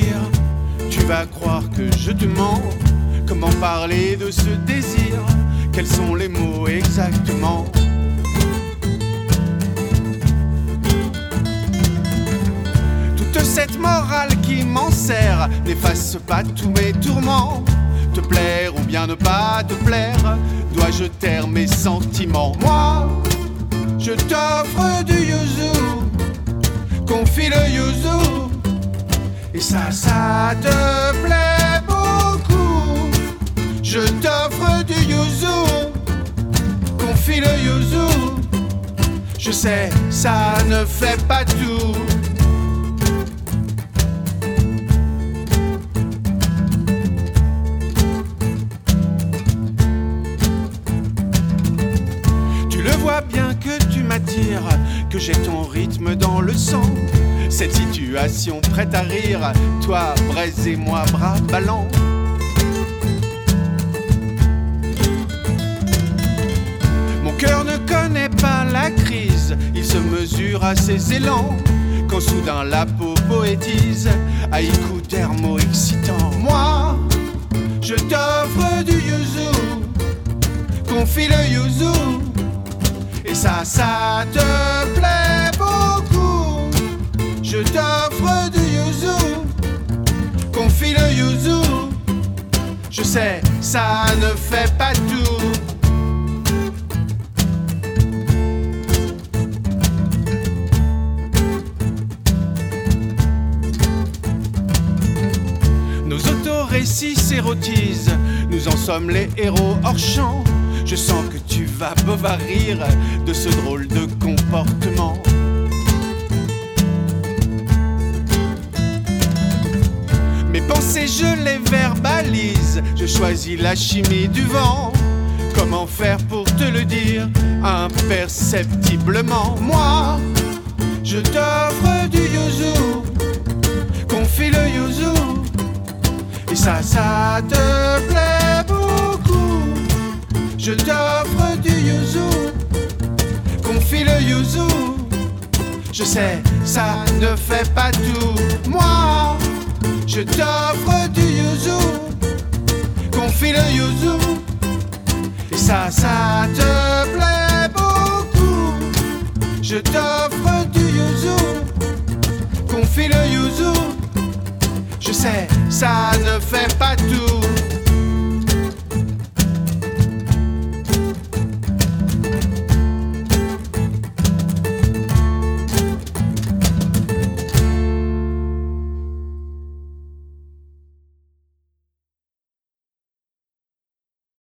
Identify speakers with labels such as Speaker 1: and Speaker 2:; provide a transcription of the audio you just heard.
Speaker 1: rire. Tu vas croire que je te mens. Comment parler de ce désir? Quels sont les mots exactement? Toute cette morale qui m'en sert n'efface pas tous mes tourments. Te plaire ou bien ne pas te plaire, dois-je taire mes sentiments? Moi, je t'offre du yuzu, confie le yuzu, et ça te plaît beaucoup. Je t'offre du yuzu, confie le yuzu, je sais, ça ne fait pas tout. Bien que tu m'attires, que j'ai ton rythme dans le sang. Cette situation prête à rire, toi braise et moi bras ballants. Mon cœur ne connaît pas la crise, il se mesure à ses élans. Quand soudain la peau poétise, haïku thermo excitant. Moi, je t'offre du yuzu, confie le yuzu, et ça te plaît beaucoup. Je t'offre du yuzu, confie le yuzu, je sais, ça ne fait pas tout. Nos autorécits s'érotisent, nous en sommes les héros hors champ. Je sens que tu vas bovarir de ce drôle de comportement. Mes pensées, je les verbalise, je choisis la chimie du vent. Comment faire pour te le dire imperceptiblement? Moi, je t'offre du yuzu, confie le yuzu, et ça te plaît beaucoup. Je t'offre du yuzu, confie le yuzu, je sais, ça ne fait pas tout. Moi, je t'offre du yuzu, confie le yuzu, et ça te plaît beaucoup. Je t'offre du yuzu, confie le yuzu, je sais, ça ne fait pas tout.